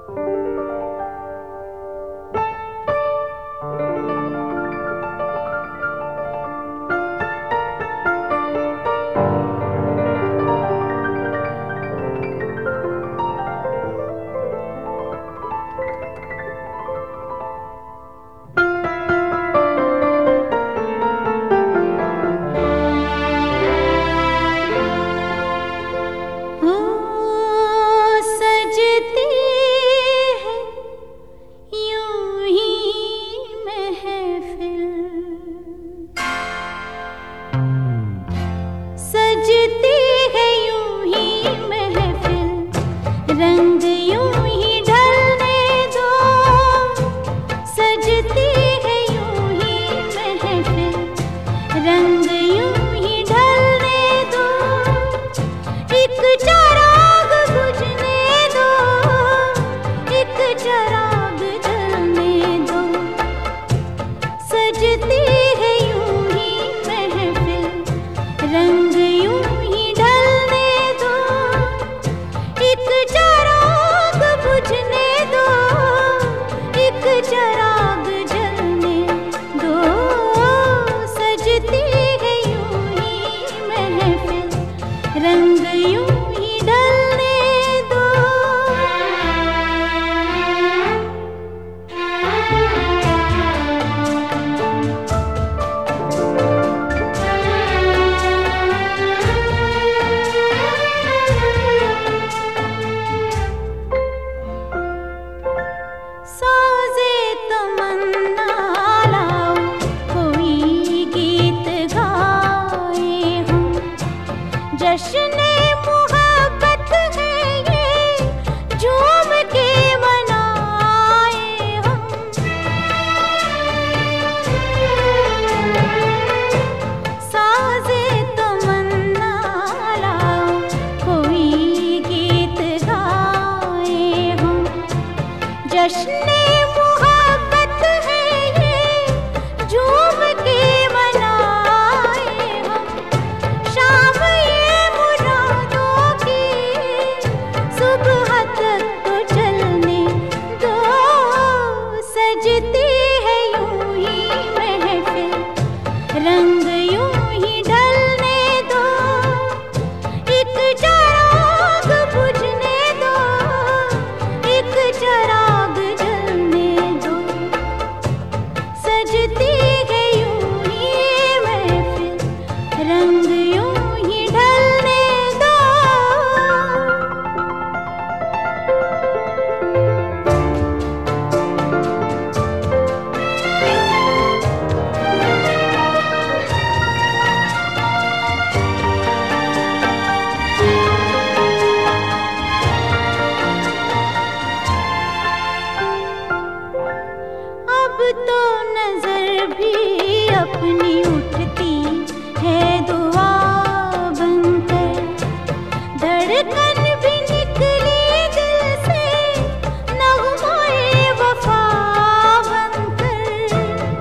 रंग यूं ही ढलने दो, सजती है यूं ही महफिल। रंग यूं ही ढलने दो, एक चिराग बुझने दो, एक चिराग जलने दो। सजती है यूं ही महफिल, रंग यूं ही ढलने दो, एक चिराग बुझने दो, एक चिराग जलने दो। सजती है यूं ही महफिल, रंग यूं ही ढलने दो। साज़े तमन्ना लाओ, कोई गीत गाए हम। जश्न मोहब्बत है ये, झूम के मनाए हम। साज़े तमन्ना लाओ, कोई गीत गाए हम। जश्न मोहब्बत है ये, झूम के मनाए हम। शाम ये मुरादों की, सुबह तक तो चलने दो। सजती है यूं ही महफिल, रंग यूं ही ढलने दो, एक चिराग बुझने दो, एक चिराग जलने दो। सजती है यूं ही महफिल, रंग यूं ही ढलने दो। अब तो नजर भी अपनी उठती है दुआ बनकर, धड़कन भी निकली दिल से नग़्मे वफा बनकर।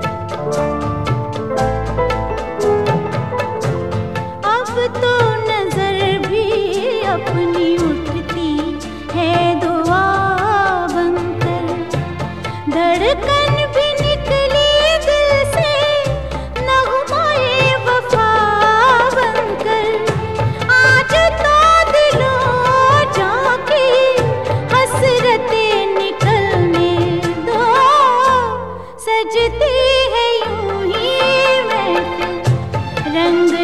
अब तो नजर भी अपनी उठती है दुआ बनकर, धड़कन भी निकली दिल से नग़्मे वफा बनकर। आज तो दिलों जाके हसरतें निकलने दो। सजती है यूं ही महफिल, रंग